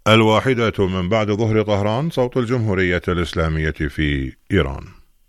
الواحدة من بعد ظهر طهران، صوت الجمهورية الإسلامية في إيران.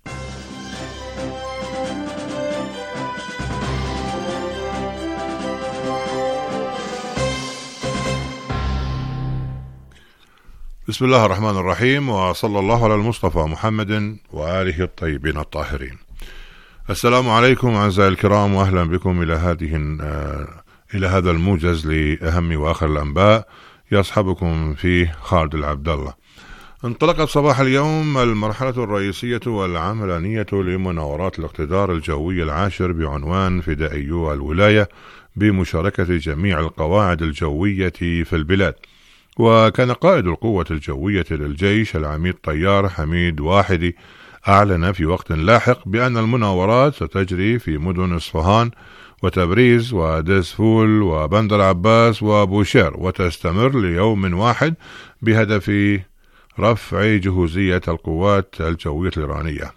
بسم الله الرحمن الرحيم، وصلى الله على المصطفى محمد وآله الطيبين الطاهرين. السلام عليكم أعزائي الكرام، وأهلا بكم إلى هذا الموجز لأهم وآخر الأنباء يصحبكم فيه خالد العبد الله. انطلقت صباح اليوم المرحلة الرئيسية والعملانية لمناورات الاقتدار الجوي العاشر بعنوان فدائيو الولاية بمشاركة جميع القواعد الجوية في البلاد. وكان قائد القوة الجوية للجيش العميد طيار حميد واحدي أعلن في وقت لاحق بأن المناورات ستجري في مدن إصفهان وتبريز وديسفول وبندر عباس وبوشير، وتستمر ليوم واحد بهدف رفع جهوزية القوات الجوية الإيرانية.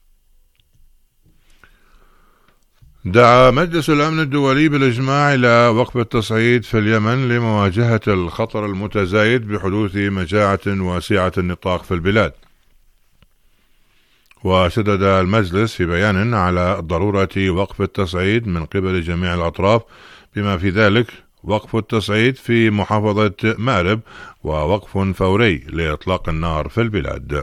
دعا مجلس الأمن الدولي بالإجماع إلى وقف التصعيد في اليمن لمواجهة الخطر المتزايد بحدوث مجاعة واسعة النطاق في البلاد. وشدد المجلس في بيان على ضرورة وقف التصعيد من قبل جميع الأطراف، بما في ذلك وقف التصعيد في محافظة مأرب ووقف فوري لإطلاق النار في البلاد.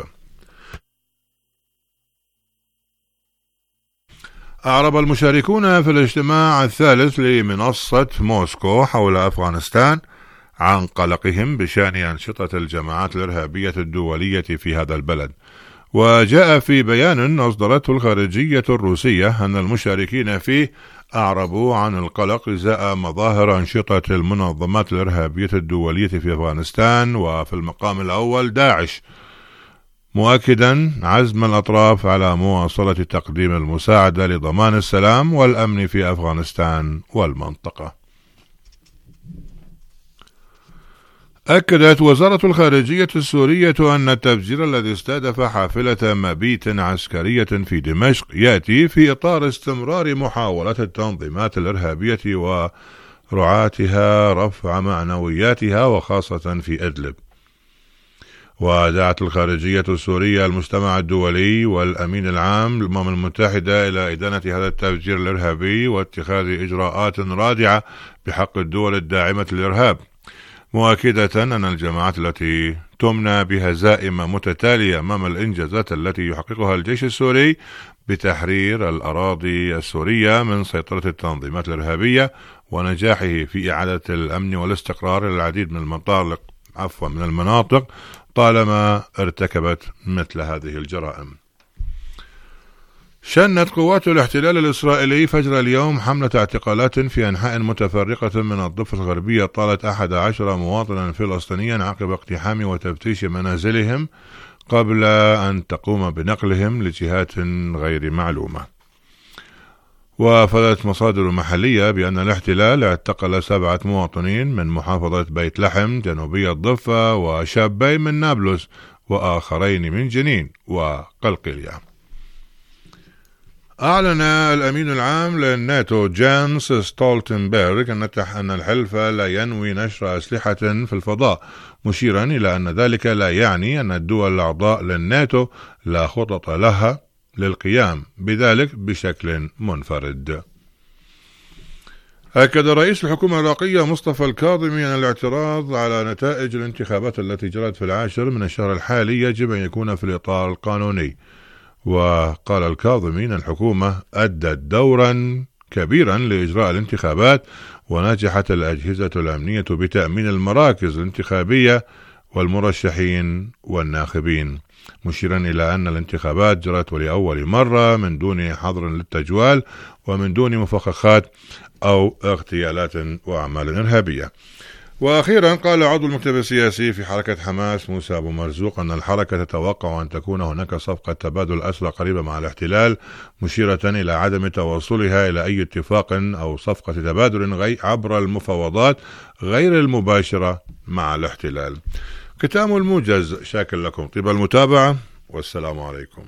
أعرب المشاركون في الاجتماع الثالث لمنصة موسكو حول أفغانستان عن قلقهم بشأن أنشطة الجماعات الإرهابية الدولية في هذا البلد. وجاء في بيان أصدرته الخارجية الروسية أن المشاركين فيه أعربوا عن القلق إزاء مظاهر أنشطة المنظمات الإرهابية الدولية في أفغانستان، وفي المقام الأول داعش، مؤكدا عزم الأطراف على مواصلة تقديم المساعدة لضمان السلام والأمن في أفغانستان والمنطقة. أكدت وزارة الخارجية السورية أن التفجير الذي استهدف حافلة مبيت عسكرية في دمشق يأتي في إطار استمرار محاولات التنظيمات الإرهابية ورعاتها رفع معنوياتها، وخاصة في إدلب. ودعت الخارجية السورية المجتمع الدولي والأمين العام للأمم المتحدة إلى إدانة هذا التفجير الإرهابي واتخاذ إجراءات رادعة بحق الدول الداعمة للإرهاب، مؤكدة أن الجماعات التي تمنى بهزائم متتالية أمام الإنجازات التي يحققها الجيش السوري بتحرير الأراضي السورية من سيطرة التنظيمات الإرهابية ونجاحه في إعادة الأمن والاستقرار للعديد من المناطق طالما ارتكبت مثل هذه الجرائم. شنت قوات الاحتلال الإسرائيلي فجر اليوم حملة اعتقالات في أنحاء متفرقة من الضفة الغربية طالت 11 مواطنا فلسطينيا عقب اقتحام وتفتيش منازلهم قبل أن تقوم بنقلهم لجهات غير معلومة. وأفادت مصادر محلية بأن الاحتلال اعتقل 7 مواطنين من محافظة بيت لحم جنوبي الضفة، وشابين من نابلس، وآخرين من جنين وقلقلية. أعلن الأمين العام للناتو جانس ستولتنبرغ أن الحلف لا ينوي نشر أسلحة في الفضاء، مشيرا إلى أن ذلك لا يعني أن الدول الأعضاء للناتو لا خطط لها للقيام بذلك بشكل منفرد. أكد رئيس الحكومة العراقية مصطفى الكاظمي أن الاعتراض على نتائج الانتخابات التي جرت في 10 من الشهر الحالي يجب أن يكون في الإطار القانوني. وقال الكاظمي أن الحكومة أدت دورا كبيرا لإجراء الانتخابات، ونجحت الأجهزة الأمنية بتأمين المراكز الانتخابية والمرشحين والناخبين، مشيرا إلى أن الانتخابات جرت ولأول مرة من دون حظر للتجوال ومن دون مفخخات أو اغتيالات وأعمال إرهابية. وأخيرا قال عضو المكتب السياسي في حركة حماس موسى أبو مرزوق أن الحركة تتوقع أن تكون هناك صفقة تبادل أسرى قريبة مع الاحتلال، مشيرة إلى عدم توصلها إلى أي اتفاق أو صفقة تبادل عبر المفاوضات غير المباشرة مع الاحتلال. ختام الموجز، شاكر لكم طيب المتابعة، والسلام عليكم.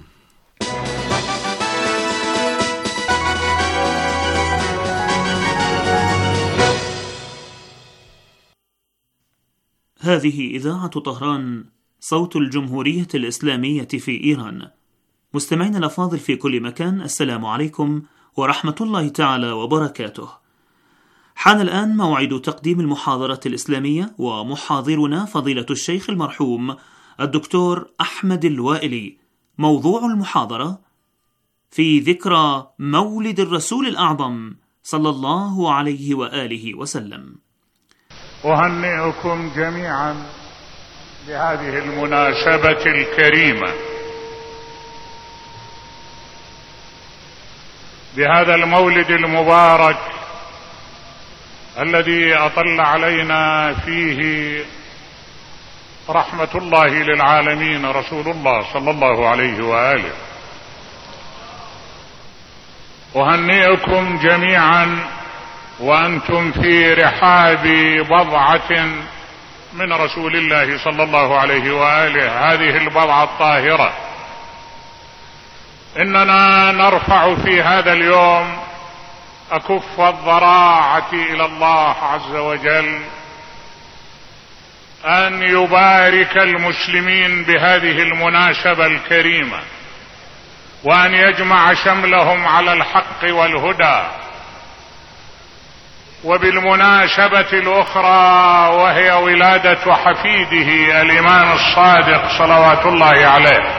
هذه إذاعة طهران، صوت الجمهورية الإسلامية في إيران. مستمعين الأفاضل في كل مكان، السلام عليكم ورحمة الله تعالى وبركاته. حان الآن موعد تقديم المحاضرة الإسلامية، ومحاضرنا فضيلة الشيخ المرحوم الدكتور أحمد الوائلي. موضوع المحاضرة: في ذكرى مولد الرسول الأعظم صلى الله عليه وآله وسلم. أهنئكم جميعا بهذه المناسبة الكريمة، بهذا المولد المبارك الذي أطل علينا فيه رحمة الله للعالمين رسول الله صلى الله عليه وآله. أهنئكم جميعا وأنتم في رحاب بضعة من رسول الله صلى الله عليه وآله، هذه البضعة الطاهرة. إننا نرفع في هذا اليوم أكف الضراعة إلى الله عز وجل أن يبارك المسلمين بهذه المناسبة الكريمة، وأن يجمع شملهم على الحق والهدى. وبالمناسبة الأخرى وهي ولادة حفيده الإمام الصادق صلوات الله عليه،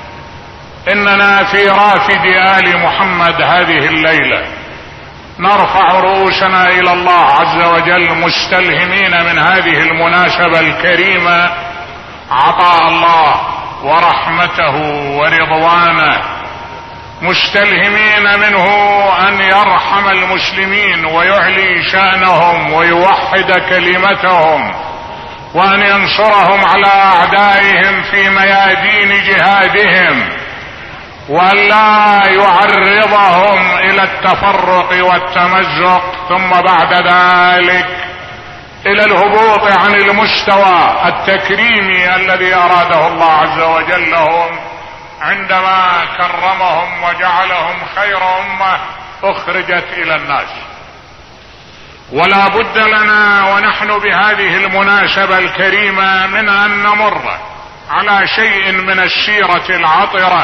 إننا في رافد آل محمد هذه الليلة نرفع رؤوسنا إلى الله عز وجل مستلهمين من هذه المناسبة الكريمة عطاء الله ورحمته ورضوانه، مستلهمين منه أن يرحم المسلمين ويعلي شأنهم ويوحد كلمتهم، وأن ينصرهم على أعدائهم في ميادين جهادهم، ولا يعرضهم إلى التفرق والتمزق، ثم بعد ذلك إلى الهبوط عن المستوى التكريمي الذي أراده الله عز وجل لهم عندما كرمهم وجعلهم خير أمة أخرجت إلى الناس. ولا بد لنا ونحن بهذه المناسبة الكريمة من أن نمر على شيء من السيرة العطرة،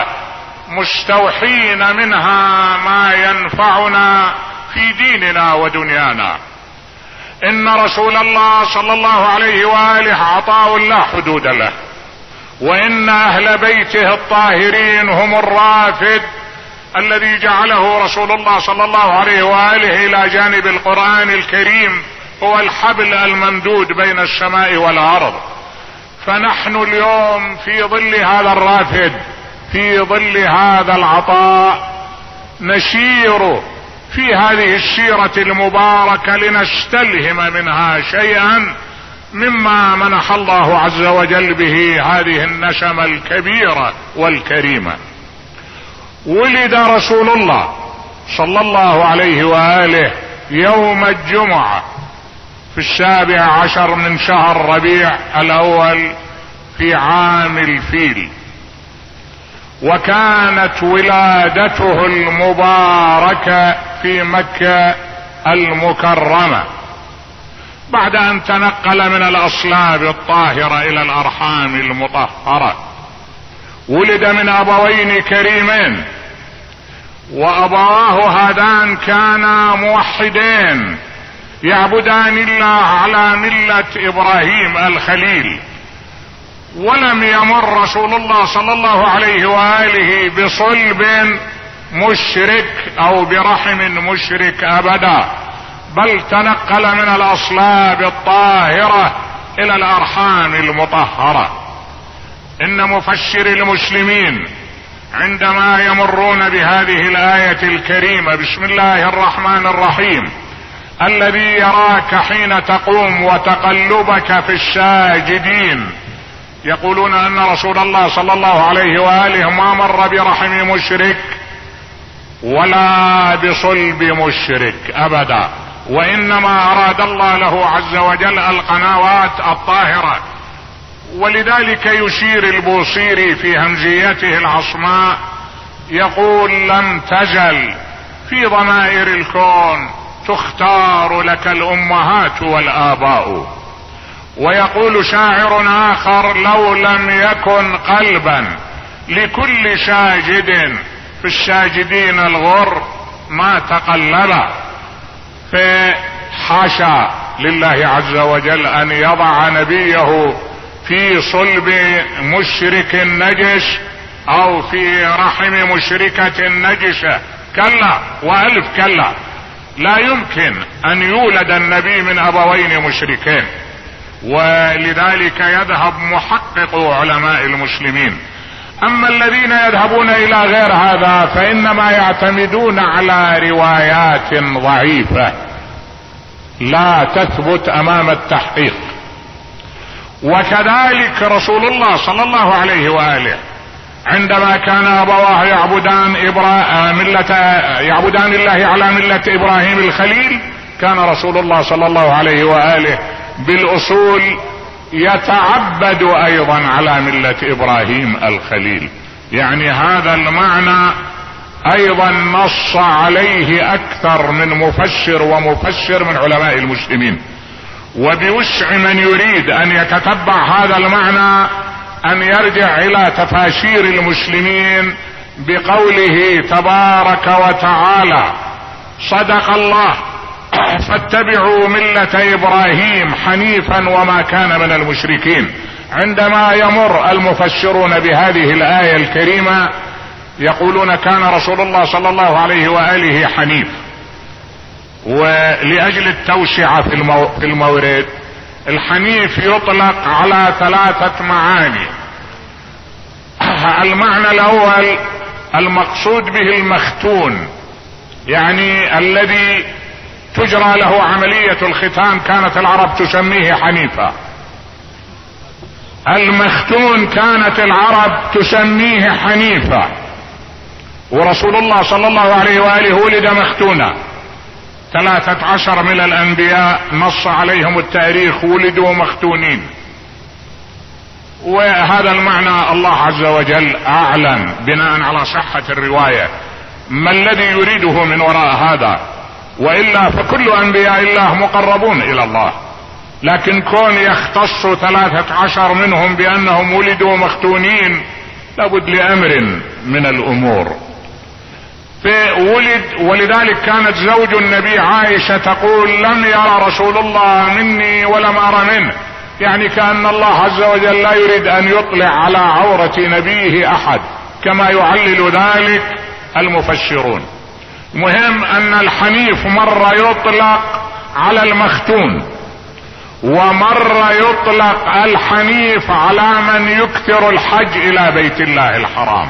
مستوحين منها ما ينفعنا في ديننا ودنيانا. إن رسول الله صلى الله عليه وآله عطاء لا حدود له، وإن أهل بيته الطاهرين هم الرافد الذي جعله رسول الله صلى الله عليه وآله إلى جانب القرآن الكريم هو الحبل الممدود بين السماء والأرض. فنحن اليوم في ظل هذا الرافد، في ظل هذا العطاء، نسير في هذه السيرة المباركة لنستلهم منها شيئا مما منح الله عز وجل به هذه النسمة الكبيرة والكريمة. ولد رسول الله صلى الله عليه وآله يوم الجمعة في 17 من شهر ربيع الأول في عام الفيل، وكانت ولادته المباركة في مكة المكرمة بعد أن تنقل من الأصلاب الطاهرة إلى الأرحام المطهرة. ولد من أبوين كريمين، وأبواه هذان كانا موحدين يعبدان الله على ملة إبراهيم الخليل. ولم يمر رسول الله صلى الله عليه وآله بصلب مشرك أو برحم مشرك أبدا، بل تنقل من الأصلاب الطاهرة إلى الأرحام المطهرة. إن مفسر المسلمين عندما يمرون بهذه الآية الكريمة بسم الله الرحمن الرحيم الذي يراك حين تقوم وتقلبك في الساجدين، يقولون أن رسول الله صلى الله عليه وآله ما مر برحم مشرك ولا بصلب مشرك أبدا، وإنما أراد الله له عز وجل القنوات الطاهرة. ولذلك يشير البوصيري في همزيته العصماء يقول لم تزل في ضمائر الكون تختار لك الأمهات والآباء، ويقول شاعر آخر: لو لم يكن قلبا لكل ساجد في الساجدين الغر ما تقلب. فحاشا لله عز وجل أن يضع نبيه في صلب مشرك نجس أو في رحم مشركة نجسة، كلا وألف كلا، لا يمكن أن يولد النبي من أبوين مشركين. ولذلك يذهب محقق علماء المسلمين. أما الذين يذهبون إلى غير هذا فإنما يعتمدون على روايات ضعيفة لا تثبت أمام التحقيق. وكذلك رسول الله صلى الله عليه وآله عندما كان أبواه يعبدان الله على ملة إبراهيم الخليل، كان رسول الله صلى الله عليه وآله بالأصول يتعبد أيضا على ملة إبراهيم الخليل. يعني هذا المعنى أيضا نص عليه أكثر من مفسر ومفسر من علماء المسلمين. وبوسع من يريد أن يتتبع هذا المعنى أن يرجع إلى تفاسير المسلمين بقوله تبارك وتعالى: صدق الله فاتبعوا ملة إبراهيم حنيفا وما كان من المشركين. عندما يمر المفسرون بهذه الآية الكريمة يقولون كان رسول الله صلى الله عليه وآله حنيف. ولأجل التوسعة في المورد، الحنيف يطلق على 3 معاني. المعنى الأول المقصود به المختون، يعني الذي تجرى له عملية الختان، كانت العرب تسميه حنيفا. المختون كانت العرب تسميه حنيفا، ورسول الله صلى الله عليه وآله ولد مختونا. 13 من الأنبياء نص عليهم التاريخ ولدوا مختونين. وهذا المعنى الله عز وجل أعلن بناء على صحة الرواية ما الذي يريده من وراء هذا، وإلا فكل أنبياء الله مقربون إلى الله، لكن كون يختص 13 منهم بأنهم ولدوا مختونين لابد لأمر من الأمور. فولد، ولذلك كانت زوج النبي عائشة تقول: لم يرى رسول الله مني ولم أرى منه، يعني كأن الله عز وجل لا يريد أن يطلع على عورة نبيه أحد، كما يعلل ذلك المفسرون. مهم أن الحنيف مرة يطلق على المختون، ومرة يطلق الحنيف على من يكثر الحج إلى بيت الله الحرام.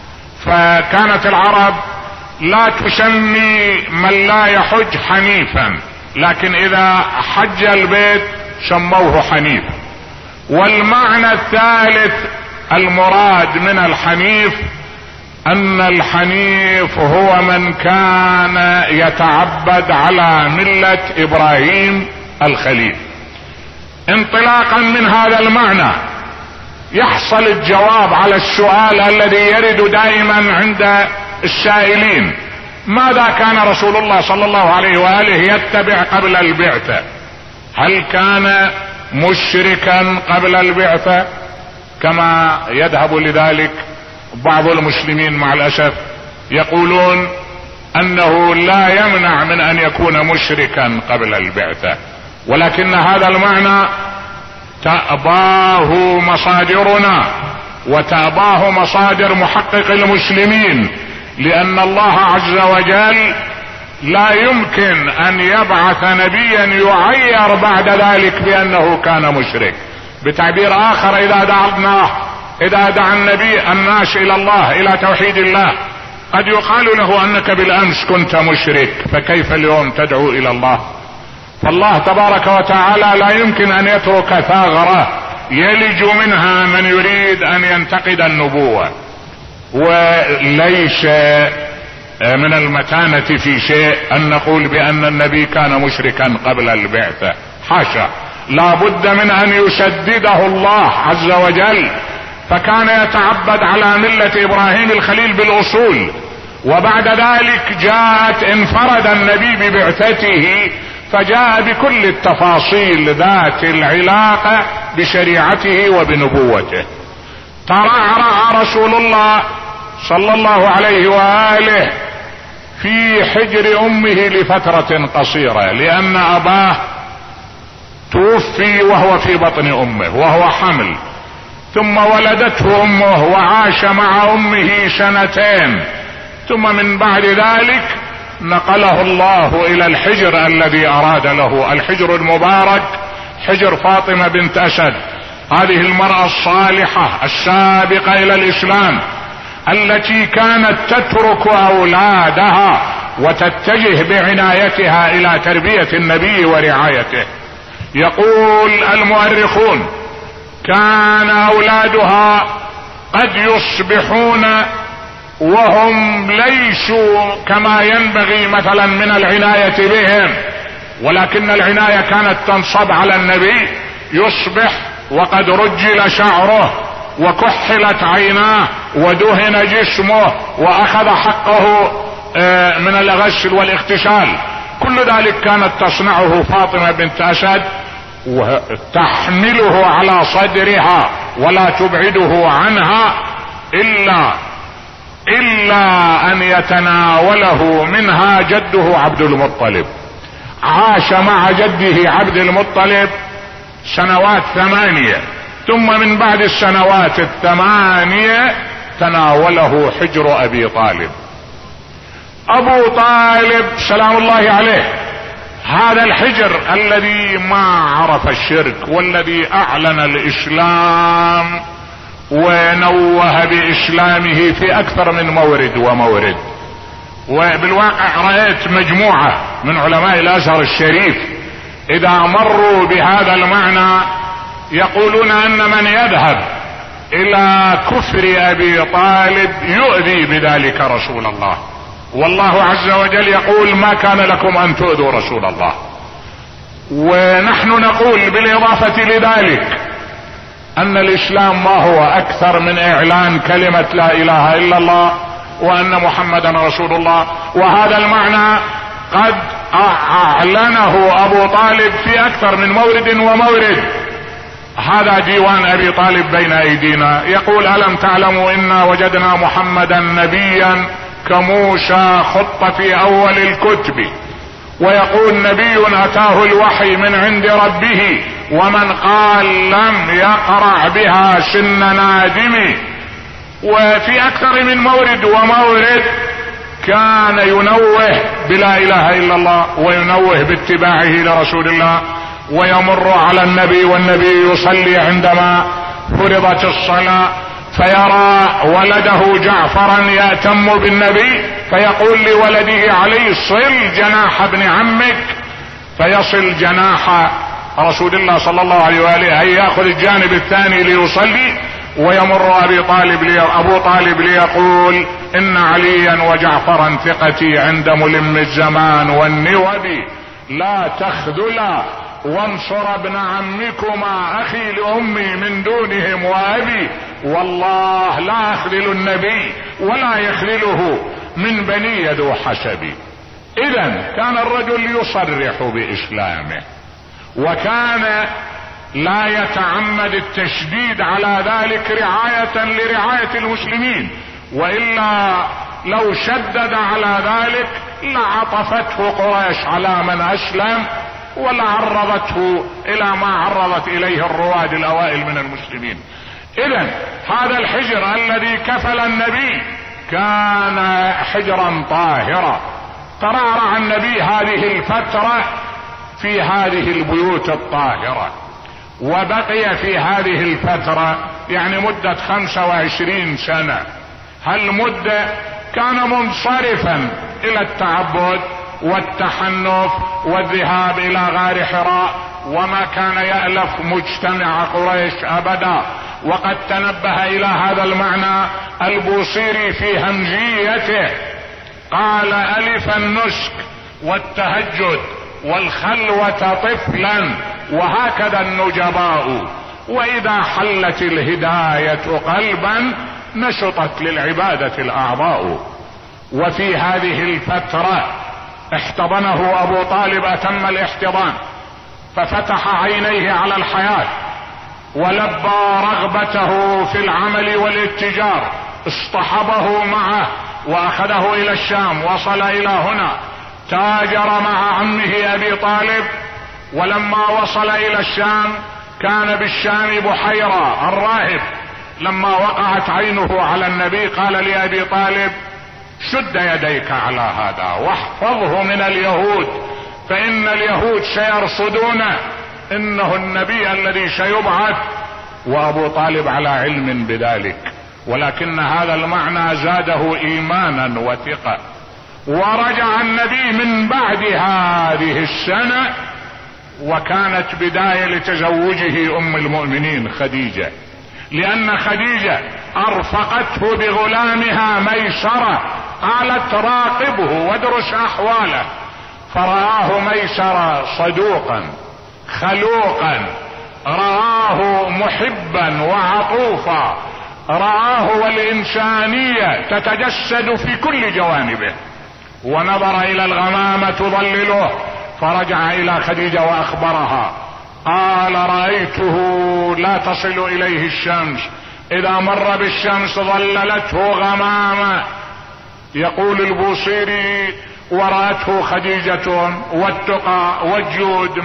فكانت العرب لا تسمي من لا يحج حنيفا، لكن إذا حج البيت سموه حنيف. والمعنى الثالث المراد من الحنيف أن الحنيف هو من كان يتعبد على ملة إبراهيم الخليل. انطلاقا من هذا المعنى يحصل الجواب على السؤال الذي يرد دائما عند السائلين: ماذا كان رسول الله صلى الله عليه وآله يتبع قبل البعثة؟ هل كان مشركا قبل البعثة كما يذهب لذلك بعض المسلمين؟ مع الأسف يقولون أنه لا يمنع من أن يكون مشركا قبل البعثة، ولكن هذا المعنى تأباه مصادرنا وتأباه مصادر محقق المسلمين، لأن الله عز وجل لا يمكن أن يبعث نبيا يعير بعد ذلك بأنه كان مشرك. بتعبير آخر، إذا دعا النبي الناس إلى الله، إلى توحيد الله، قد يقال له أنك بالأمس كنت مشرك، فكيف اليوم تدعو إلى الله؟ فالله تبارك وتعالى لا يمكن أن يترك ثغرة يلج منها من يريد أن ينتقد النبوة. وليس من المتانة في شيء أن نقول بأن النبي كان مشركا قبل البعثة، حاشا، لا بد من أن يسدده الله عز وجل. فكان يتعبد على ملة إبراهيم الخليل بالأصول، وبعد ذلك جاءت انفرد النبي ببعثته فجاء بكل التفاصيل ذات العلاقة بشريعته وبنبوته. ترعرع رسول الله صلى الله عليه وآله في حجر أمه لفترة قصيرة، لأن أباه توفي وهو في بطن أمه وهو حمل، ثم ولدته أمه وعاش مع أمه 2 سنين، ثم من بعد ذلك نقله الله إلى الحجر الذي أراد له، الحجر المبارك، حجر فاطمة بنت أسد، هذه المرأة الصالحة السابقة إلى الإسلام التي كانت تترك أولادها وتتجه بعنايتها إلى تربية النبي ورعايته. يقول المؤرخون كان أولادها قد يصبحون وهم ليسوا كما ينبغي مثلا من العناية بهم، ولكن العناية كانت تنصب على النبي، يصبح وقد رجل شعره وكحلت عيناه ودهن جسمه وأخذ حقه من الغسل والاغتسال. كل ذلك كانت تصنعه فاطمة بنت أسد، وتحمله على صدرها ولا تبعده عنها إلا أن يتناوله منها جده عبد المطلب. عاش مع جده عبد المطلب 8 سنوات، ثم من بعد 8 سنوات تناوله حجر أبي طالب. أبو طالب سلام الله عليه، هذا الحجر الذي ما عرف الشرك والذي أعلن الإسلام ونوه بإسلامه في أكثر من مورد ومورد. وبالواقع رأيت مجموعة من علماء الأزهر الشريف إذا مروا بهذا المعنى يقولون أن من يذهب إلى كفر أبي طالب يؤذي بذلك رسول الله، والله عز وجل يقول ما كان لكم أن تؤذوا رسول الله. ونحن نقول بالإضافة لذلك أن الإسلام ما هو أكثر من إعلان كلمة لا إله إلا الله وأن محمدا رسول الله، وهذا المعنى قد أعلنه أبو طالب في أكثر من مورد ومورد. هذا ديوان أبي طالب بين أيدينا، يقول ألم تعلموا إنا وجدنا محمدا نبيا كموسى خط في أول الكتب، ويقول نبي أتاه الوحي من عند ربه ومن قال لم يقرع بها سن نادم. وفي أكثر من مورد ومورد كان ينوه بلا إله إلا الله وينوه باتباعه لرسول الله، ويمر على النبي والنبي يصلي عندما فرضت الصلاة فيرى ولده جعفرا يأتم بالنبي فيقول لولده عليه صل جناح ابن عمك، فيصل جناح رسول الله صلى الله عليه وآله أن يأخذ الجانب الثاني ليصلي، ويمر أبو طالب ليقول إن عليا وجعفرا ثقتي عند ملم الزمان والنوب، لا تخذلا وانصر ابن عمكما أخي لأمي من دونهم وأبي، والله لا أخذل النبي ولا يخذله من بني ذو حسب. إذن كان الرجل يصرح بإسلامه، وكان لا يتعمد التشديد على ذلك رعاية لرعاية المسلمين، وإلا لو شدد على ذلك لعطفته قريش على من أسلم ولعرضته إلى ما عرضت إليه الرواد الأوائل من المسلمين. إذن هذا الحجر الذي كفل النبي كان حجرا طاهرا. ترعرع النبي هذه الفترة في هذه البيوت الطاهرة، وبقي في هذه الفترة يعني مدة 25 سنة. هالمدة كان منصرفا إلى التعبد والتحنف والذهاب إلى غار حراء، وما كان يألف مجتمع قريش أبدا. وقد تنبه إلى هذا المعنى البوصيري في همزيته، قال ألف النسك والتهجد والخلوة طفلا وهكذا النجباء، وإذا حلت الهداية قلبا نشطت للعبادة الأعضاء. وفي هذه الفترة احتضنه ابو طالب اتم الاحتضان، ففتح عينيه على الحياة ولبى رغبته في العمل والاتجار، اصطحبه معه واخذه الى الشام، وصل الى هنا تاجر مع عمه ابي طالب. ولما وصل الى الشام كان بالشام بحيرة الراهب، لما وقعت عينه على النبي قال لأبي طالب شد يديك على هذا واحفظه من اليهود، فإن اليهود سيرصدونه، إنه النبي الذي سيبعث. وأبو طالب على علم بذلك، ولكن هذا المعنى زاده إيمانا وثقة. ورجع النبي من بعد هذه السنة، وكانت بداية لتزوجه أم المؤمنين خديجة، لأن خديجة أرفقته بغلامها ميسرة، قالت راقبه وادرس أحواله، فرآه ميسرة صدوقا خلوقا، رآه محبا وعطوفا، رآه والإنسانية تتجسد في كل جوانبه. ونظر إلى الغمامة تظلله، فرجع إلى خديجة وأخبرها، قال رأيته لا تصل إليه الشمس، إذا مر بالشمس ظللته غمامة. يقول البوصيري ورأته خديجة والتقى والجود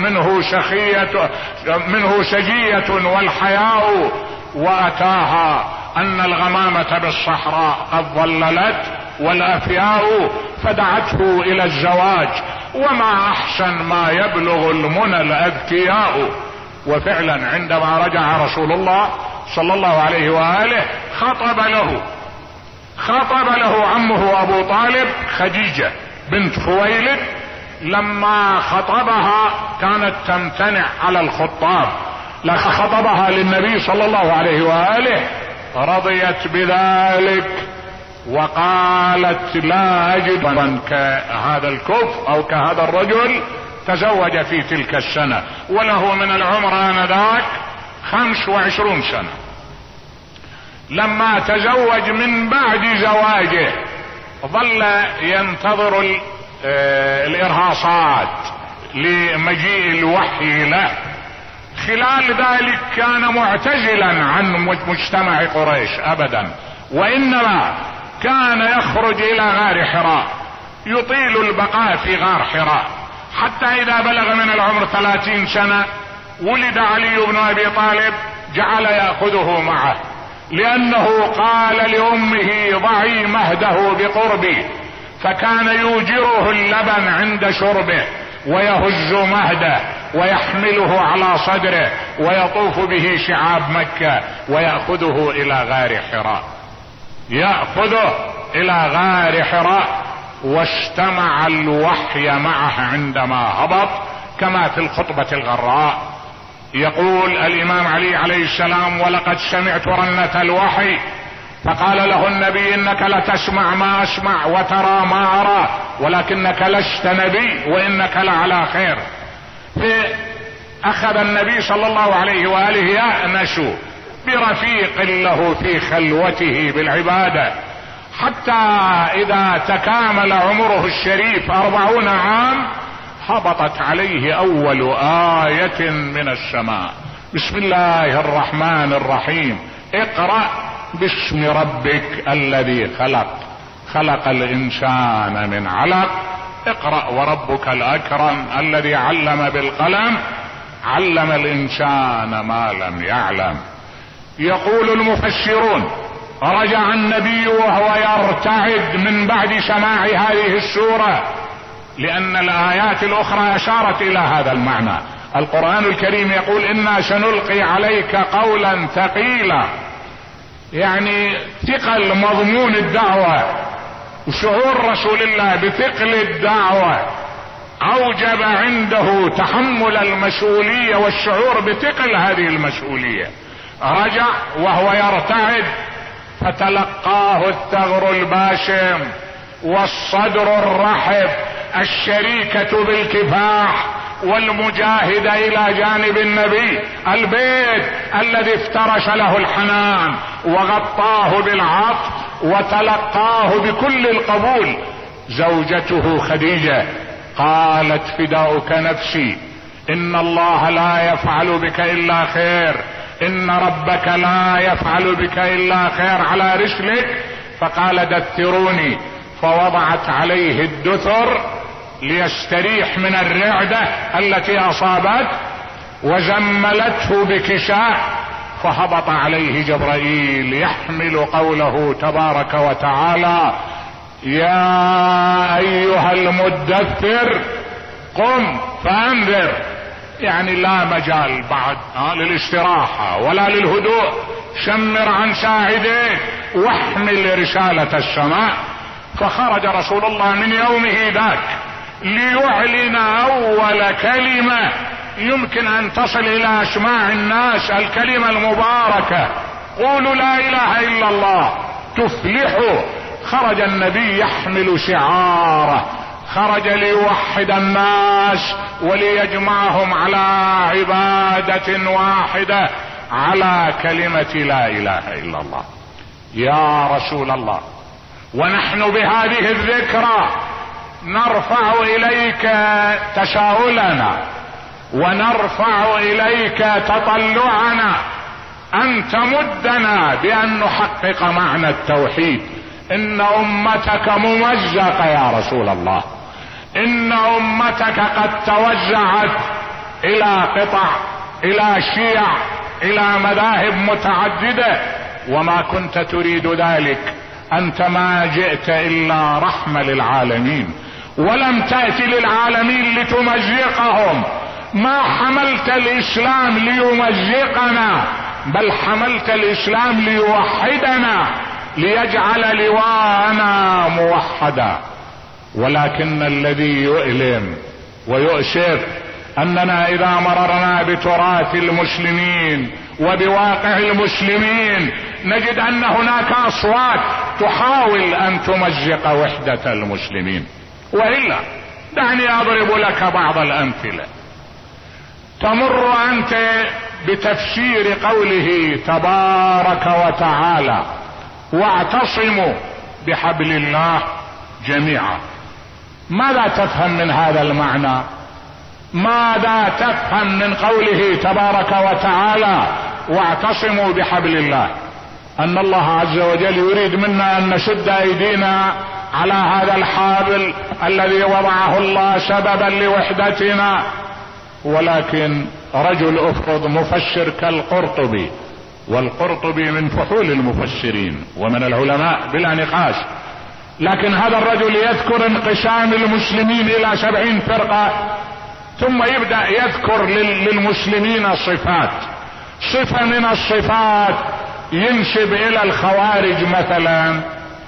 منه سجية والحياء، وأتاها أن الغمامة بالصحراء قد ظللت والأفياء، فدعته إلى الزواج، وما أحسن ما يبلغ المنى الأذكياء. وفعلا عندما رجع رسول الله صلى الله عليه وآله خطب له عمه أبو طالب خديجة بنت خويلد. لما خطبها كانت تمتنع على الخطاب، لكن خطبها للنبي صلى الله عليه وآله، رضيت بذلك وقالت لا أجد من كهذا الكف أو كهذا الرجل تزوج في تلك السنة، وله من العمر آنذاك 25 سنة. لما تزوج من بعد زواجه ظل ينتظر الإرهاصات لمجيء الوحي له. خلال ذلك كان معتزلا عن مجتمع قريش أبدا، وإنما كان يخرج إلى غار حراء، يطيل البقاء في غار حراء، حتى إذا بلغ من العمر 30 سنة ولد علي بن أبي طالب، جعل يأخذه معه، لأنه قال لأمه ضعي مهده بقربي، فكان يوجره اللبن عند شربه ويهز مهده ويحمله على صدره ويطوف به شعاب مكة ويأخذه إلى غار حراء. واستمع الوحي معه عندما هبط، كما في الخطبة الغراء. يقول الإمام علي عليه السلام ولقد سمعت رنة الوحي، فقال له النبي إنك لتسمع ما أسمع وترى ما أرى، ولكنك لست نبي وإنك لعلى خير. أخذ النبي صلى الله عليه وآله يأنس برفيق له في خلوته بالعبادة، حتى إذا تكامل عمره الشريف 40 عام هبطت عليه أول آية من السماء: بسم الله الرحمن الرحيم، اقرأ باسم ربك الذي خلق الإنسان من علق، اقرأ وربك الأكرم الذي علم بالقلم، علم الإنسان ما لم يعلم. يقول المفسرون رجع النبي وهو يرتعد من بعد سماع هذه السورة، لأن الآيات الأخرى أشارت إلى هذا المعنى. القرآن الكريم يقول إنا سنلقي عليك قولا ثقيلا، يعني ثقل مضمون الدعوة، وشعور رسول الله بثقل الدعوة أوجب عنده تحمل المسؤولية والشعور بثقل هذه المسؤولية. رجع وهو يرتعد، فتلقاه الثغر الباسم والصدر الرحب، الشريكة بالكفاح والمجاهدة إلى جانب النبي، البيت الذي افترش له الحنان وغطاه بالعطف وتلقاه بكل القبول. زوجته خديجة قالت فداؤك نفسي، إن الله لا يفعل بك إلا خير، إن ربك لا يفعل بك إلا خير، على رسلك. فقال دثروني، فوضعت عليه الدثر ليستريح من الرعدة التي أصابته، وزملته بكساء، فهبط عليه جبرائيل يحمل قوله تبارك وتعالى: يا أيها المدثر قم فأنذر. يعني لا مجال بعد للاستراحة ولا للهدوء، شمر عن ساعديك واحمل رسالة السماء. فخرج رسول الله من يومه ذاك ليعلن أول كلمة يمكن أن تصل إلى أسماع الناس، الكلمة المباركة: قولوا لا إله إلا الله تفلحوا. خرج النبي يحمل شعاره، خرج ليوحد الناس وليجمعهم على عبادة واحدة، على كلمة لا إله إلا الله. يا رسول الله، ونحن بهذه الذكرى نرفع إليك تساؤلنا ونرفع إليك تطلعنا أن تمدنا بأن نحقق معنى التوحيد. إن أمتك ممزقة يا رسول الله، إن أمتك قد توزعت إلى قطع، إلى شيع، إلى مذاهب متعددة، وما كنت تريد ذلك. أنت ما جئت إلا رحمة للعالمين، ولم تأتي للعالمين لتمزقهم. ما حملت الإسلام ليمزقنا، بل حملت الإسلام ليوحدنا، ليجعل لواءنا موحدا. ولكن الذي يؤلم ويؤسف أننا إذا مررنا بتراث المسلمين وبواقع المسلمين نجد أن هناك أصوات تحاول أن تمزق وحدة المسلمين. وإلا دعني أضرب لك بعض الأمثلة. تمر أنت بتفسير قوله تبارك وتعالى: واعتصموا بحبل الله جميعا. ماذا تفهم من هذا المعنى؟ ماذا تفهم من قوله تبارك وتعالى واعتصموا بحبل الله؟ أن الله عز وجل يريد منا أن نشد أيدينا على هذا الحبل الذي وضعه الله سببا لوحدتنا. ولكن رجل افرض مفسر كالقرطبي، والقرطبي من فحول المفسرين ومن العلماء بلا نقاش، لكن هذا الرجل يذكر انقسام المسلمين إلى 70 فرقة، ثم يبدأ يذكر للمسلمين صفات، صفة من الصفات ينسب إلى الخوارج مثلا،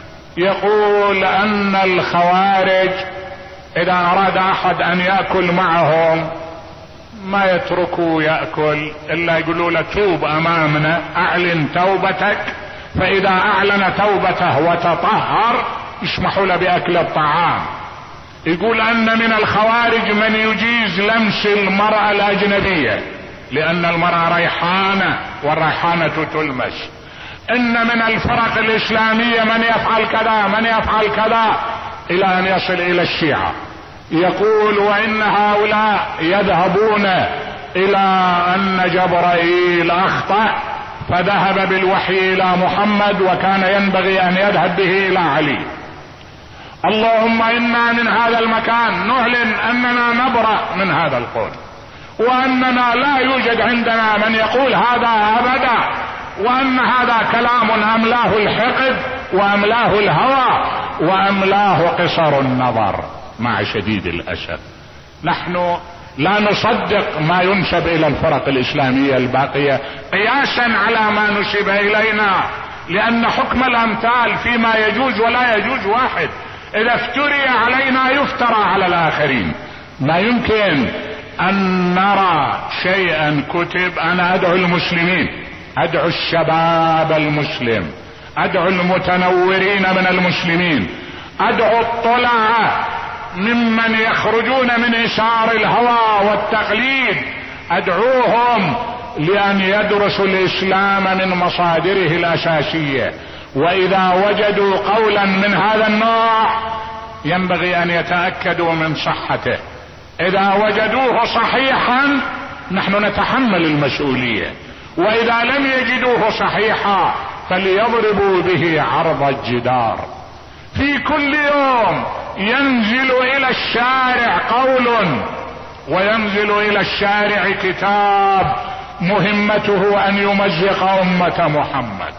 يقول أن الخوارج إذا أراد أحد أن يأكل معهم ما يتركوا يأكل إلا يقولوا له توب أمامنا، أعلن توبتك، فإذا أعلن توبته وتطهر يسمحوا له بأكل الطعام. يقول أن من الخوارج من يجيز لمس المرأة الأجنبية لأن المرأة ريحانة والريحانة تلمس. إن من الفرق الإسلامية من يفعل كذا من يفعل كذا، إلى أن يصل إلى الشيعة. يقول وإن هؤلاء يذهبون إلى أن جبرائيل أخطأ فذهب بالوحي إلى محمد وكان ينبغي أن يذهب به إلى علي. اللهم إنا من هذا المكان نعلن أننا نبرأ من هذا القول، وأننا لا يوجد عندنا من يقول هذا أبدا، وأن هذا كلام أملاه الحقد وأملاه الهوى وأملاه قصر النظر. مع شديد الأسف نحن لا نصدق ما ينسب إلى الفرق الإسلامية الباقية قياسا على ما نسب إلينا، لأن حكم الأمثال فيما يجوز ولا يجوز واحد. إذا افتري علينا يفترى على الآخرين. ما يمكن أن نرى شيئا كتب. أنا أدعو المسلمين، أدعو الشباب المسلم، أدعو المتنورين من المسلمين، أدعو الطلعة ممن يخرجون من إشار الهوى والتقليد، أدعوهم لأن يدرسوا الإسلام من مصادره الأساسية، وإذا وجدوا قولا من هذا النوع ينبغي أن يتأكدوا من صحته. إذا وجدوه صحيحا نحن نتحمل المسؤولية، وإذا لم يجدوه صحيحا فليضربوا به عرض الجدار. في كل يوم ينزل إلى الشارع قول وينزل إلى الشارع كتاب مهمته أن يمزق أمة محمد.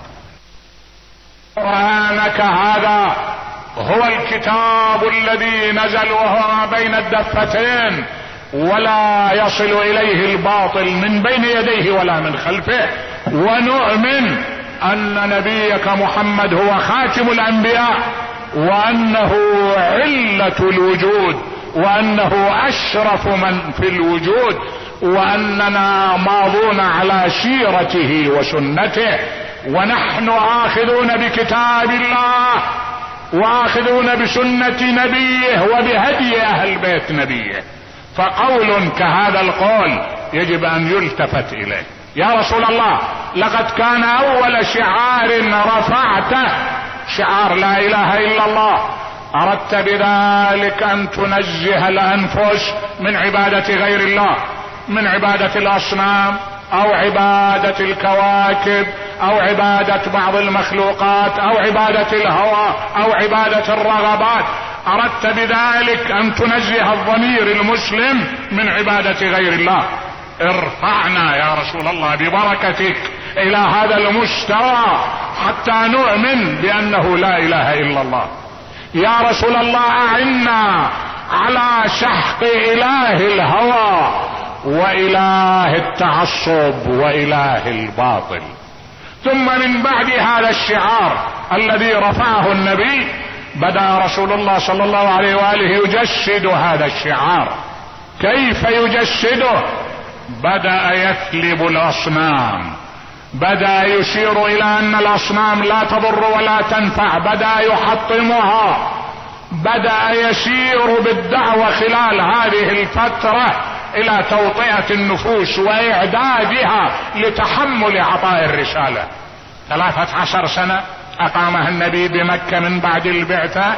قرآنك هذا هو الكتاب الذي نزل وهو بين الدفتين، ولا يصل إليه الباطل من بين يديه ولا من خلفه. ونؤمن أن نبيك محمد هو خاتم الأنبياء، وأنه علة الوجود، وأنه أشرف من في الوجود، وأننا ماضون على سيرته وسنته، ونحن آخذون بكتاب الله وآخذون بسنة نبيه وبهدي أهل بيت نبيه. فقول كهذا القول يجب أن يلتفت إليه. يا رسول الله، لقد كان أول شعار رفعته شعار لا إله إلا الله، أردت بذلك أن تنزه الأنفس من عبادة غير الله، من عبادة الأصنام أو عبادة الكواكب أو عبادة بعض المخلوقات أو عبادة الهوى أو عبادة الرغبات. أردت بذلك أن تنزه الضمير المسلم من عبادة غير الله. ارفعنا يا رسول الله ببركتك إلى هذا المستوى حتى نؤمن بأنه لا إله إلا الله. يا رسول الله، أعنا على شحق إله الهوى وإله التعصب وإله الباطل. ثم من بعد هذا الشعار الذي رفعه النبي بدأ رسول الله صلى الله عليه وآله يجسد هذا الشعار. كيف يجسده؟ بدأ يثلب الأصنام، بدأ يشير إلى أن الأصنام لا تضر ولا تنفع، بدأ يحطمها، بدأ يسير بالدعوة خلال هذه الفترة إلى توطئة النفوس وإعدادها لتحمل عطاء الرسالة. 13 سنة أقامها النبي بمكة من بعد البعثة،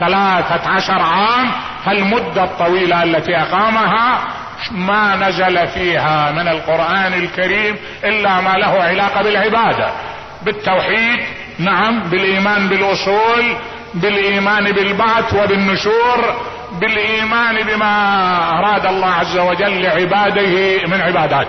13 عام. هالمدة الطويلة التي أقامها ما نزل فيها من القرآن الكريم إلا ما له علاقة بالعبادة، بالتوحيد، نعم، بالإيمان بالأصول، بالإيمان بالبعث وبالنشور، بالإيمان بما أراد الله عز وجل لعباده من عبادات.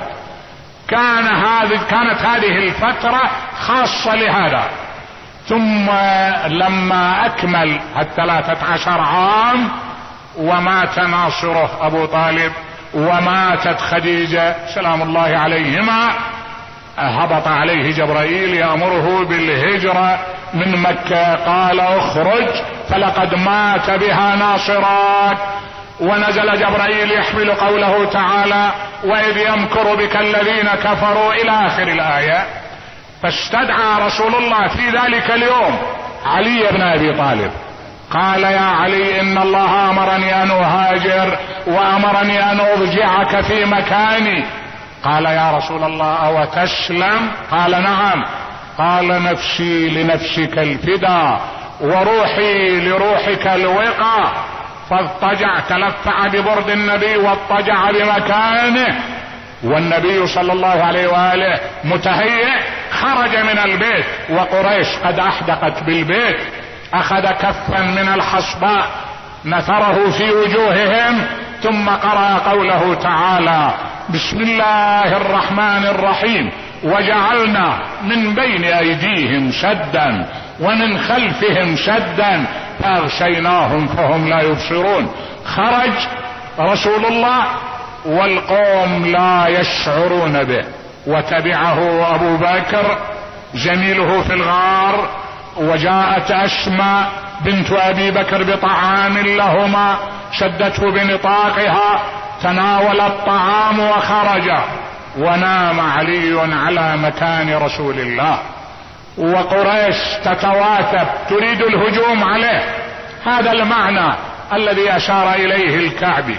كانت هذه الفترة خاصة لهذا. ثم لما أكمل 13 عام ومات ناصره أبو طالب وماتت خديجة سلام الله عليهما، هبط عليه جبرائيل يأمره بالهجرة من مكة، قال اخرج فلقد مات بها ناصرات. ونزل جبرائيل يحمل قوله تعالى وإذ يمكر بك الذين كفروا إلى آخر الآية. فاستدعى رسول الله في ذلك اليوم علي بن أبي طالب، قال يا علي إن الله أمرني أن أهاجر وأمرني أن أضجعك في مكاني. قال يا رسول الله أو تسلم؟ قال نعم. قال نفسي لنفسك الفدا وروحي لروحك الوقى. فاضطجع، تلفع ببرد النبي واضطجع بمكانه، والنبي صلى الله عليه وآله متهيئ. خرج من البيت وقريش قد أحدقت بالبيت، أخذ كفا من الحصباء نثره في وجوههم، ثم قرأ قوله تعالى بسم الله الرحمن الرحيم وجعلنا من بين أيديهم سدا ومن خلفهم سدا فأغشيناهم فهم لا يبصرون. خرج رسول الله والقوم لا يشعرون به، وتبعه أبو بكر زميله في الغار، وجاءت أسماء بنت أبي بكر بطعام لهما، شدته بنطاقها، تناول الطعام وخرج، ونام علي على مكان رسول الله، وقريش تتواتب تريد الهجوم عليه. هذا المعنى الذي أشار إليه الكعبي.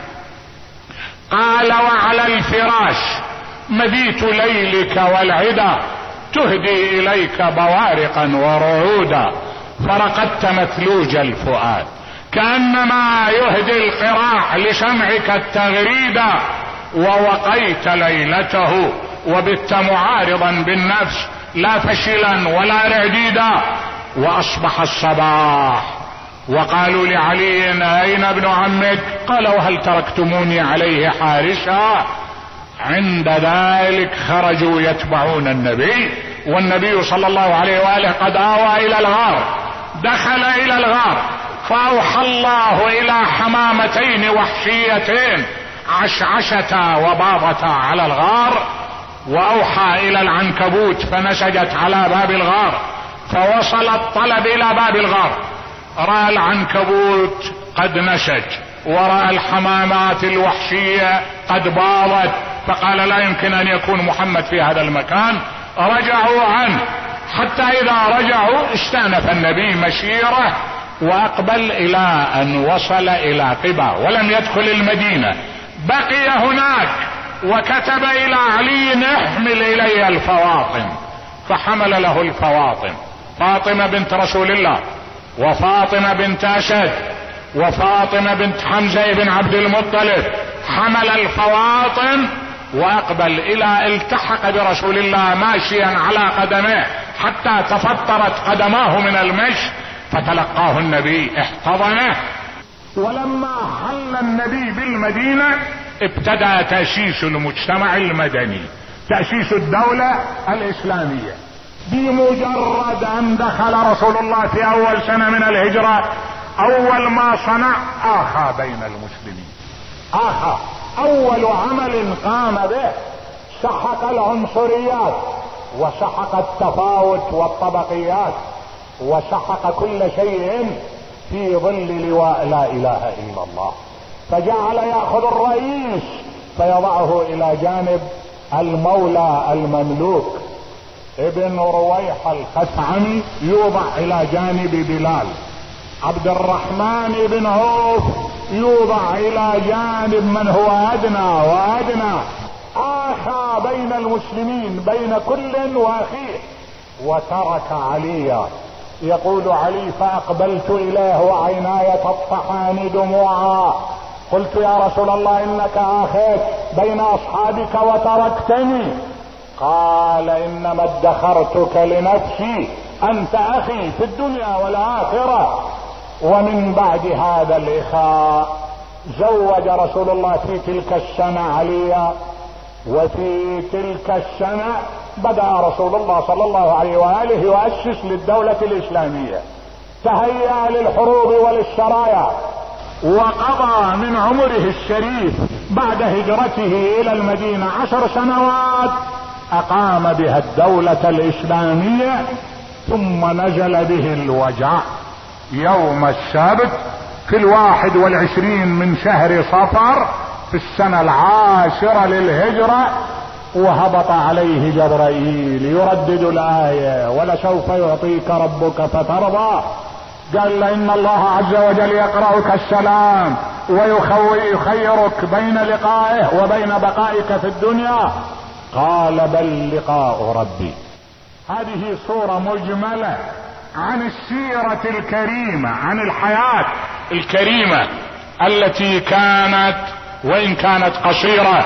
قال وعلى الفراش مبيت ليلك والعدا تهدي إليك بوارقا ورعودا، فرقدت مثلوج الفؤاد كأنما يهدي القراع لشمعك التغريدا، ووقيت ليلته وبت معارضا بالنفس لا فشلا ولا رعديدا. وأصبح الصباح وقالوا لعلي أين ابن عمك؟ قال وهل تركتموني عليه حارسا؟ عند ذلك خرجوا يتبعون النبي، والنبي صلى الله عليه وآله قد آوى إلى الغار، دخل إلى الغار، فأوحى الله إلى حمامتين وحشيتين عشعشتا وباضتا على الغار، وأوحى إلى العنكبوت فنسجت على باب الغار، فوصل الطلب إلى باب الغار، رأى العنكبوت قد نسج ورأى الحمامات الوحشية قد باضت، فقال لا يمكن أن يكون محمد في هذا المكان. رجعوا عنه، حتى إذا رجعوا استأنف النبي مسيره وأقبل إلى أن وصل إلى قباء ولم يدخل المدينة، بقي هناك وكتب إلى علي احمل إلي الفواطم، فحمل له الفواطم، فاطمة بنت رسول الله وفاطمة بنت أسد وفاطمة بنت حمزة بن عبد المطلب، حمل الفواطم وأقبل إلى التحق برسول الله ماشيا على قدميه حتى تفطرت قدماه من المشي، فتلقاه النبي احتضنه. ولما حل النبي بالمدينة ابتدأ تأسيس المجتمع المدني، تأسيس الدولة الإسلامية. بمجرد أن دخل رسول الله في أول سنة من الهجرة، أول ما صنع آخى بين المسلمين، آخى. أول عمل قام به سحق العنصريات وسحق التفاوت والطبقيات وسحق كل شيء في ظل لواء لا إله إلا الله، فجعل يأخذ الرئيس فيضعه إلى جانب المولى المملوك. ابن رويح الخثعمي يوضع إلى جانب بلال، عبد الرحمن بن عوف يوضع إلى جانب من هو أدنى وأدنى. آخى بين المسلمين بين كل وأخيه، وترك عليا. يقول علي فأقبلت إليه وعيناي تطفحان دموعا، قلت يا رسول الله إنك آخيت بين أصحابك وتركتني. قال إنما ادخرتك لنفسي، أنت أخي في الدنيا والآخرة. ومن بعد هذا الإخاء زوج رسول الله في تلك السنة عليا، وفي تلك السنة بدأ رسول الله صلى الله عليه وآله يؤسس للدولة الإسلامية، تهيأ للحروب وللسرايا، وقضى من عمره الشريف بعد هجرته إلى المدينة 10 سنوات أقام بها الدولة الإسلامية. ثم نزل به الوجع يوم السبت في 21 من شهر صفر في السنة 10 للهجرة، وهبط عليه جبرائيل يردد الآية ولسوف يعطيك ربك فترضى. قال إن الله عز وجل يقرأك السلام ويخيرك بين لقائه وبين بقائك في الدنيا. قال بل لقاء ربي. هذه صورة مجملة عن السيرة الكريمة، عن الحياة الكريمة التي كانت وإن كانت قصيرة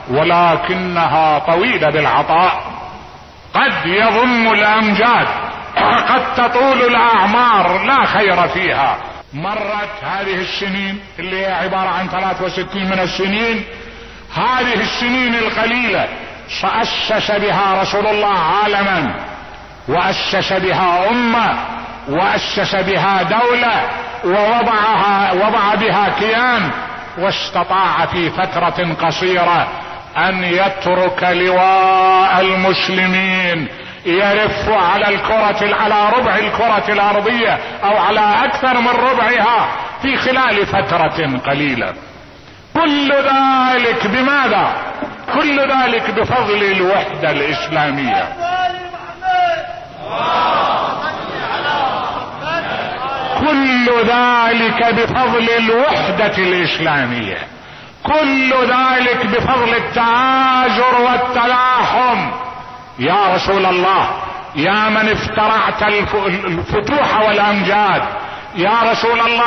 ولكنها طويلة بالعطاء. قد يضم الأمجاد، قد تطول الأعمار، لا خير فيها. مرت هذه السنين اللي هي عبارة عن 63 من السنين، هذه السنين القليلة أسس بها رسول الله عالما، وأسس بها أمة، وأسس بها دولة، ووضع بها كيان، واستطاع في فترة قصيرة أن يترك لواء المسلمين يرف على ربع الكرة الأرضية أو على أكثر من ربعها في خلال فترة قليلة. كل ذلك بماذا؟ كل ذلك بفضل الوحدة الإسلامية. كل ذلك بفضل الوحدة الإسلامية، كل ذلك بفضل التآزر والتلاحم. يا رسول الله، يا من افترعت الفتوح والأمجاد، يا رسول الله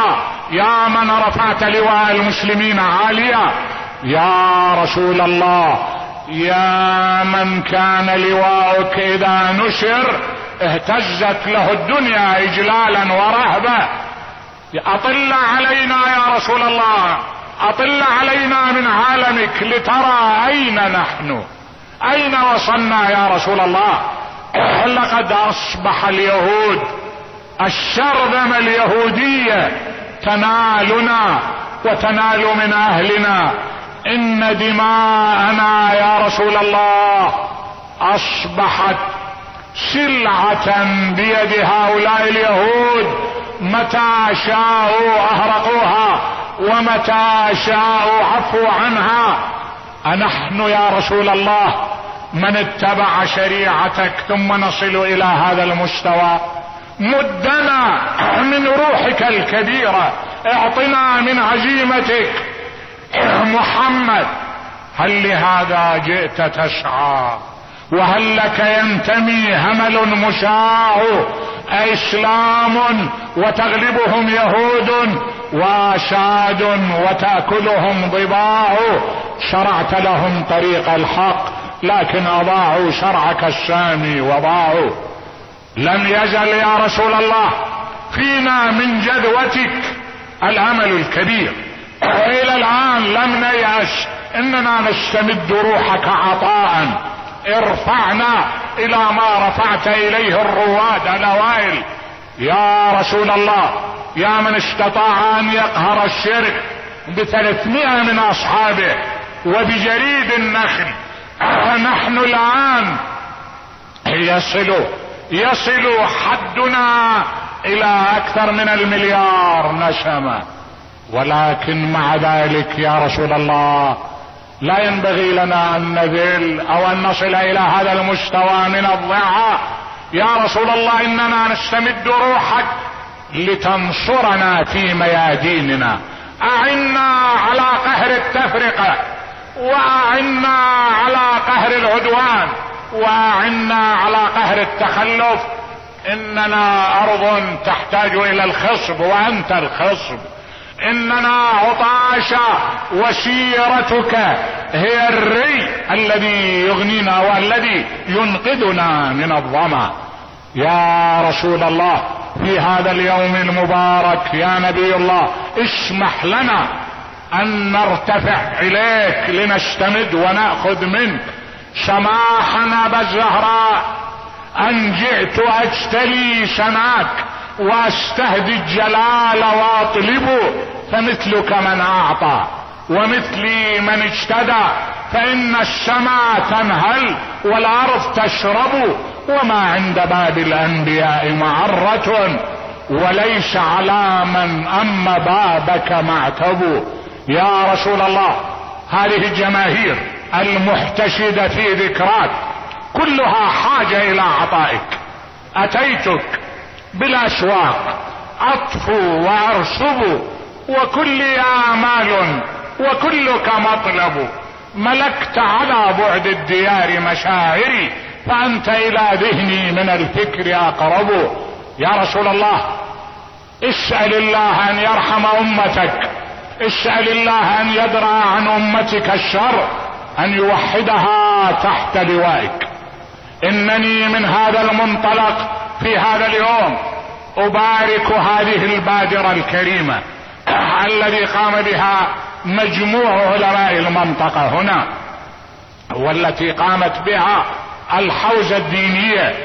يا من رفعت لواء المسلمين عاليا، يا رسول الله، يا من كان لواءك إذا نشر اهتزت له الدنيا إجلالا ورهبة، أطل علينا يا رسول الله، أطل علينا من عالمك لترى أين نحن، أين وصلنا يا رسول الله. لقد أصبح اليهود، الشرذمة اليهودية تنالنا وتنال من أهلنا. إن دماءنا يا رسول الله أصبحت سلعة بيد هؤلاء اليهود، متى شاءوا أهرقوها ومتى شاءوا عفوا عنها. أنحن يا رسول الله من اتبع شريعتك ثم نصل إلى هذا المستوى؟ مدنا من روحك الكبيرة، اعطنا من عزيمتك. محمد، هل لهذا جئت تسعى؟ وهل لك ينتمي همل مشاع إسلام وتغلبهم يهود، وشاد وتأكلهم ضباع؟ شرعت لهم طريق الحق لكن أضاعوا شرعك السامي وضاعوا. لم يزل يا رسول الله فينا من جذوتك الأمل الكبير، إلى الآن لم نيأس، إننا نستمد روحك عطاء. ارفعنا إلى ما رفعت إليه الرواد الأوائل يا رسول الله، يا من استطاع أن يقهر الشرك ب300 من أصحابه وبجريد النخل. نحن الآن يصل حدنا إلى أكثر من 1,000,000,000 نسمة، ولكن مع ذلك يا رسول الله لا ينبغي لنا أن نذل أو أن نصل إلى هذا المستوى من الضعف. يا رسول الله إننا نستمد روحك لتنصرنا في مياديننا. أعنا على قهر التفرقة، وأعنا على قهر العدوان، وأعنا على قهر التخلف. إننا أرض تحتاج إلى الخصب وأنت الخصب، إننا عطاشا وسيرتك هي الري الذي يغنينا والذي ينقذنا من الظما. يا رسول الله في هذا اليوم المبارك يا نبي الله اسمح لنا أن نرتفع إليك لنستمد ونأخذ منك. سماحنا بالزهراء أن جئت أجتلي سناك واستهدي الجلال واطلبه، فمثلك من أعطى ومثلي من اجتدى، فإن السماء تنهل والأرض تشرب، وما عند باب الأنبياء معرة وليس على من أم بابك معتب. يا رسول الله هذه الجماهير المحتشدة في ذكراك كلها حاجة إلى عطائك. أتيتك بالأسواق أطفو وأرسب، وكلي آمال وكلك مطلب، ملكت على بعد الديار مشاعري، فأنت إلى ذهني من الفكر أقرب. يا رسول الله اسأل الله أن يرحم أمتك، اسأل الله أن يدرى عن أمتك الشر، أن يوحدها تحت لوائك. إنني من هذا المنطلق في هذا اليوم أبارك هذه البادرة الكريمة الذي قام بها مجموع علماء المنطقة هنا، والتي قامت بها الحوزة الدينية،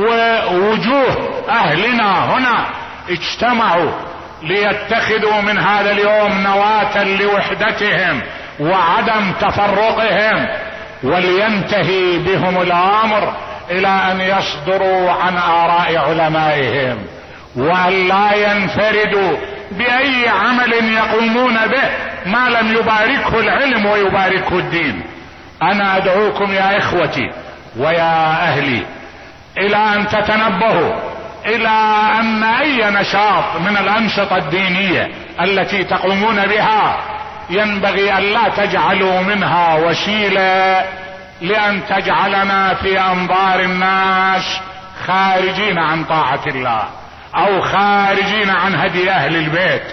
ووجوه أهلنا هنا اجتمعوا ليتخذوا من هذا اليوم نواة لوحدتهم وعدم تفرقهم، ولينتهي بهم الأمر إلى أن يصدروا عن آراء علمائهم، وأن لا ينفردوا بأي عمل يقومون به ما لم يباركه العلم ويباركه الدين. أنا أدعوكم يا إخوتي ويا أهلي إلى أن تتنبهوا إلى أن أي نشاط من الأنشطة الدينية التي تقومون بها ينبغي أن لا تجعلوا منها وسيلة لأن تجعلنا في أنظار الناس خارجين عن طاعة الله أو خارجين عن هدي أهل البيت.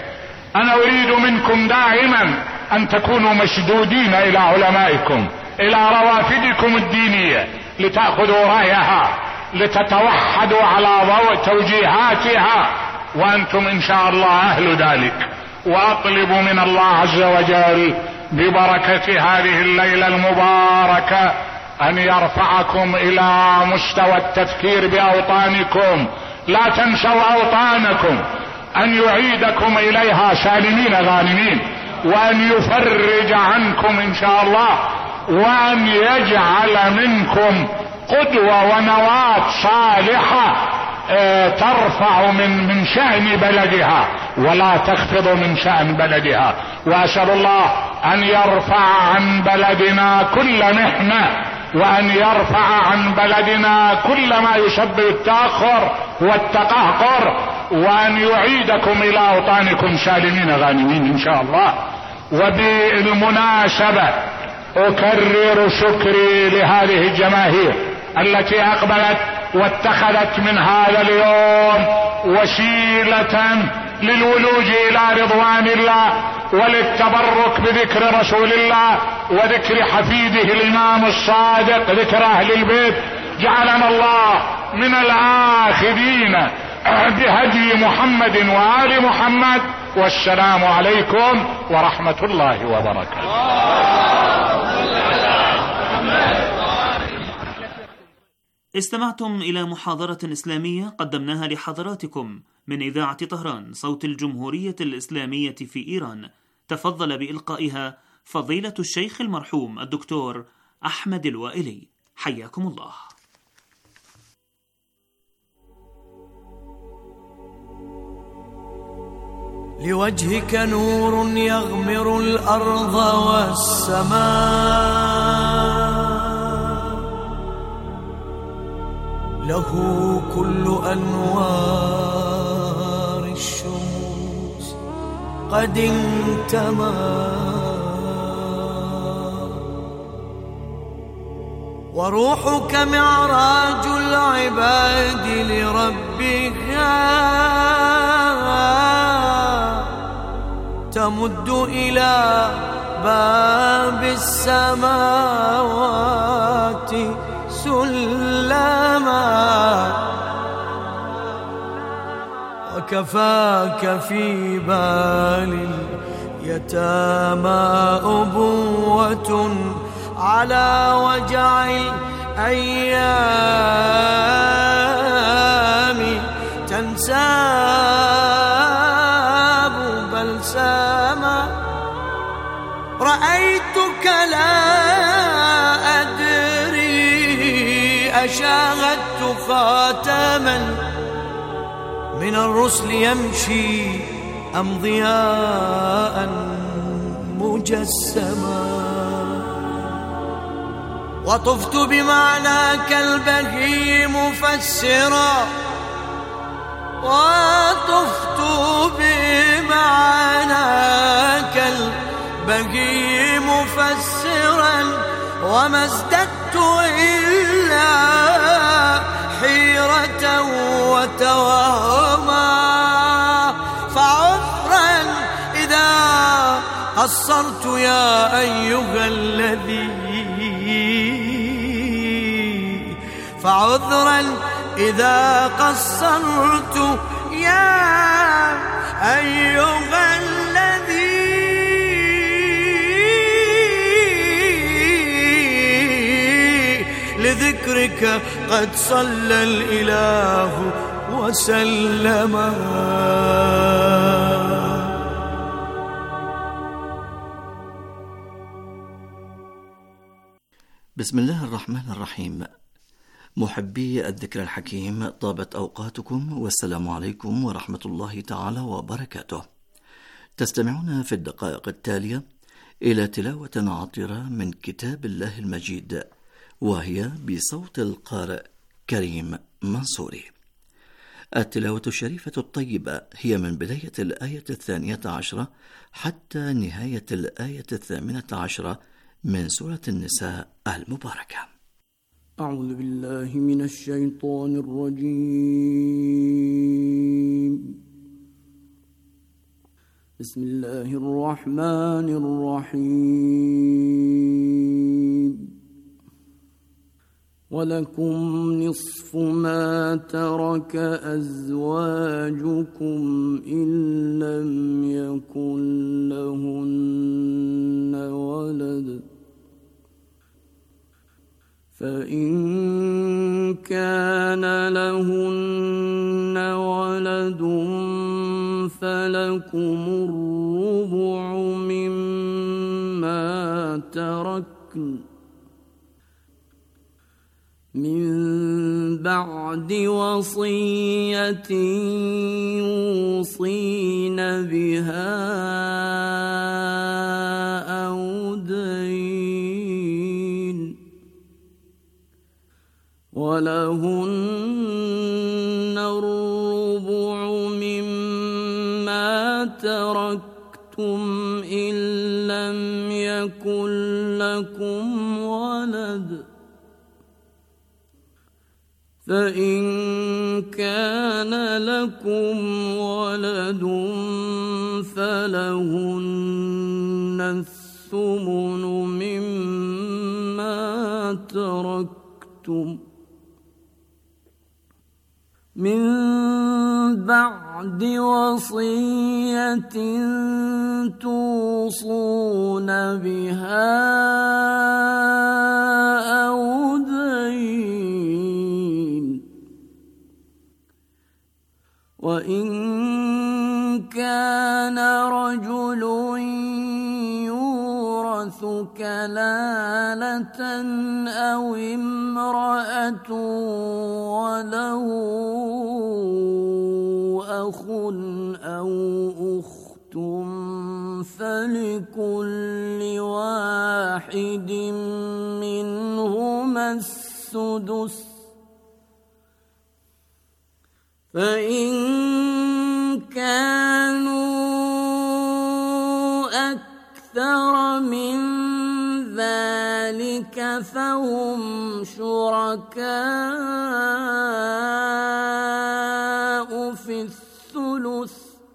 أنا أريد منكم دائما أن تكونوا مشدودين إلى علمائكم، إلى روافدكم الدينية، لتأخذوا رأيها، لتتوحدوا على ضوء توجيهاتها، وأنتم إن شاء الله أهل ذلك. وأطلب من الله عز وجل ببركة هذه الليلة المباركة أن يرفعكم إلى مستوى التفكير بأوطانكم، لا تنسوا أوطانكم، أن يعيدكم إليها سالمين غانمين، وأن يفرج عنكم إن شاء الله، وأن يجعل منكم قدوة ونواة صالحة ترفع من شأن بلدها ولا تخفض من شأن بلدها. وأسأل الله أن يرفع عن بلدنا كل محنة، وأن يرفع عن بلدنا كل ما يسبب التأخر والتقهقر، وأن يعيدكم إلى أوطانكم سالمين غانمين إن شاء الله. وبالمناسبة أكرر شكري لهذه الجماهير التي أقبلت واتخذت من هذا اليوم وسيلة للولوج إلى رضوان الله وللتبرك بذكر رسول الله وذكر حفيده الإمام الصادق، ذكر أهل البيت. جعلنا الله من الآخذين بهدي محمد وآل محمد، والسلام عليكم ورحمة الله وبركاته. استمعتم إلى محاضرة إسلامية قدمناها لحضراتكم من إذاعة طهران صوت الجمهورية الإسلامية في إيران. تفضل بإلقائها فضيلة الشيخ المرحوم الدكتور أحمد الوائلي، حياكم الله. لوجهك نور يغمر الأرض والسماء، له كل أنوار الشموس قد انتمى، وروحك معراج العباد لربها، تمد إلى باب السماوات سلما، وكفاك في بال اليتامى أبوة على وجع الأيام تنساب بلساما. رأيتك لا أدري أشاهدت خاتما من الرسل يمشي أم ضياء مجسما، وطفت بمعناك البهي مفسرا، وطفت بمعناك البهي مفسرا، وما ازددت إلا حيرة وتوهما. فعذرا إذا قصرت يا أيها الذي، فعذرا إذا قصرت يا أيها الذي، لذكرك قد صلى الإله وسلم. بسم الله الرحمن الرحيم. محبي الذكر الحكيم، طابت أوقاتكم، والسلام عليكم ورحمة الله تعالى وبركاته. تستمعون في الدقائق التالية إلى تلاوة عطرة من كتاب الله المجيد، وهي بصوت القارئ كريم منصوري. التلاوة الشريفة الطيبة هي من بداية الآية 12 حتى نهاية الآية 18 من سورة النساء المباركة. أعوذ بالله من الشيطان الرجيم. بسم الله الرحمن الرحيم ولكم نصف ما ترك أزواجكم إن لم يكن لهن ولد فإن كان لهن ولد فلكم الربع مما تركن من بعد وصية يوصين بها أو دين ولهن الربع مما تركتم إن لم يكن لكم ولد فإن كان لكم ولد فلهن الثمن مما تركتم من بعد وصية توصون بها أو دين وإن كان رجل يورث كلالة أو امرأة وله أخ أو أخت فلكل واحد منهما السدس فإن كانوا أكثر من ذلك فهم شركاء في الثلث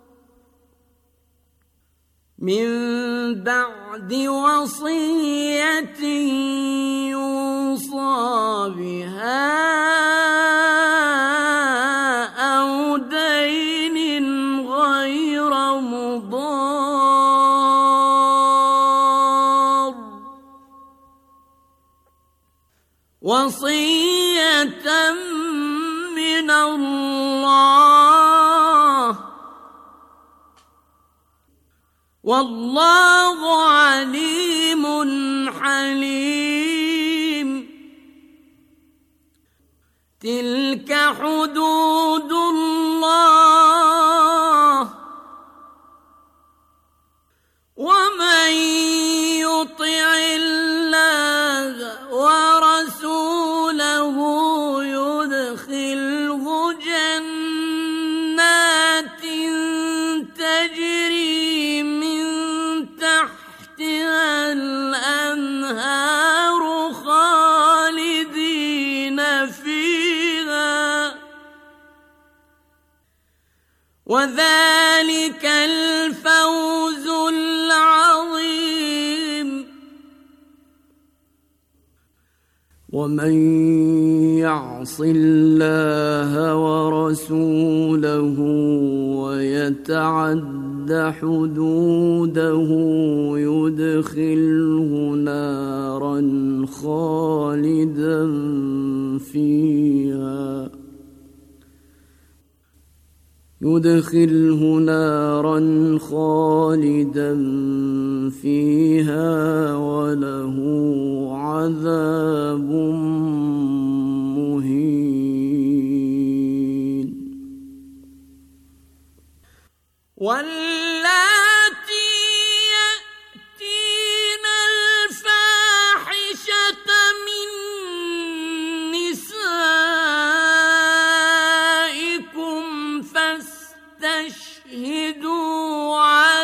من بعد وصية يوصى بها أو دين غير مضار وصية من الله والله عليم حليم تلك حدود الله ومن يطع الله ورسوله يدخله جنات تجري من تحتها الأنهار خالدين فيها وذلك الفوز العظيم ومن يعص الله ورسوله ويتعد حدوده يدخله نارا خالدا فيها وله عذاب مهين واللاتي يأتين الفاحشة من نسائكم فاستشهدوا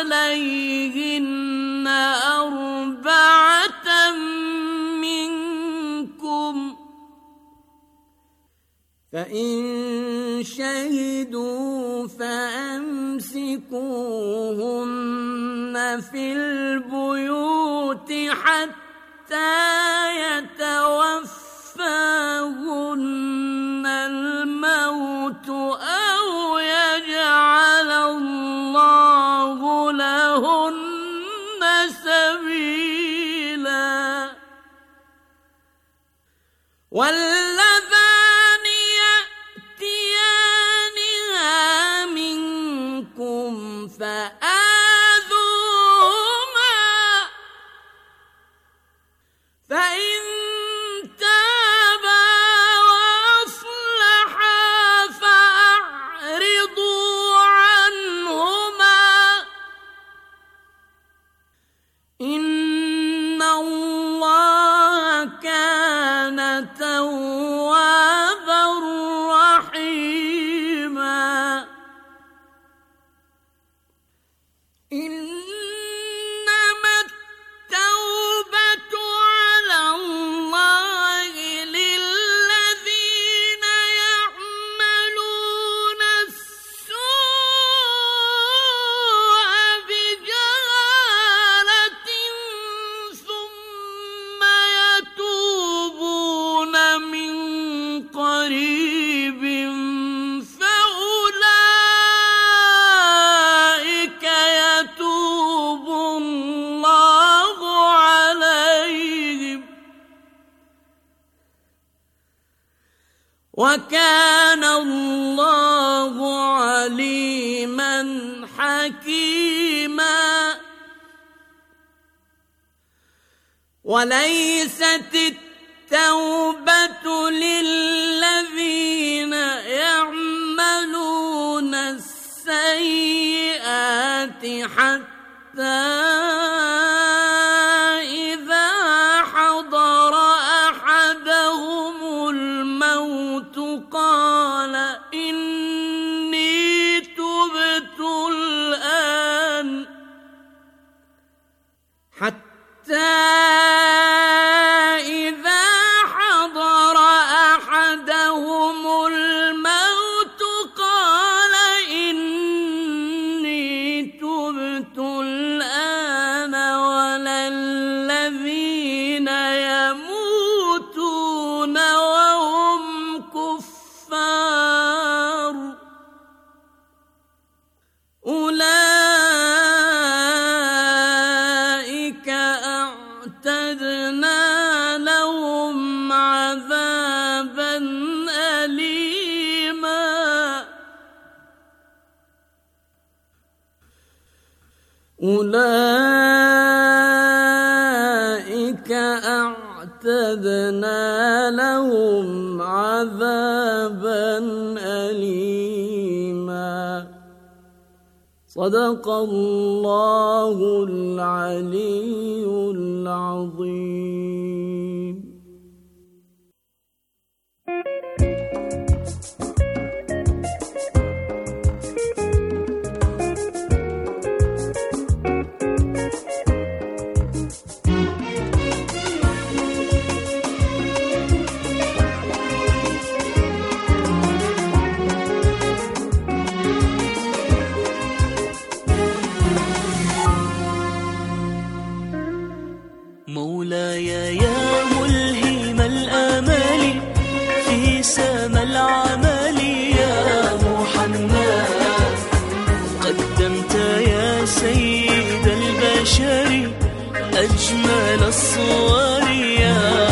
عليهن أربعة منكم فإن شهدوا فأمسكوهن في البيوت حتى يتوفاهن الموت أو يجعل الله لهن سبيلا. واللذان يأتيانها منكم فآذوهما فإن تابا وأصلحا فأعرضوا عنهما إن الله كان توابا رحيما. إنما التوبة على الله للذين يعملون السوء بجهالة ثم يتوبون من قريب فأولئك يتوب الله عليهم وكان الله عليما حكيما. وليست التوبة للذين يعملون السيئات حتى إذا حضر أحدهم الموت قال إني تبت الآن حتى إذا حضر أحدهم الموت قال إني تبت الآن ولا الذين يموتون وهم كفار أولئك أعتدنا لهم عذابا أليما. أولئك أعتدنا لهم عذابا أليما. صدق الله العلي العظيم. مولاي يا ملهم الآمال في سما العمل يا محمد قدمت يا سيد البشر أجمل الصور يا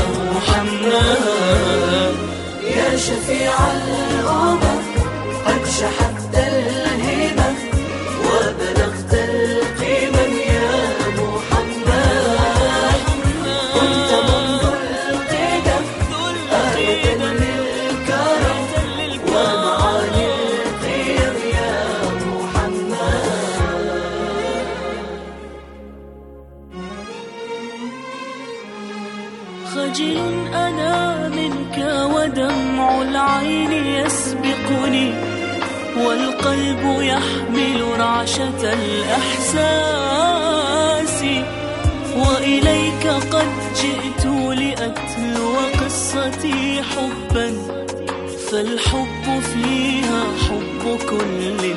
محمد يا شفيع الأمم قد شحذت الهمم وبلغت القمم يا محمد كنت منذ القدم آية للكرم ومعاني القيم يا محمد. خجل أنا منك ودمع العين يسبقني والقلب يحمل رعشة الإحساس وإليك قد جئت لأتلو قصتي حبا فالحب فيها حب كل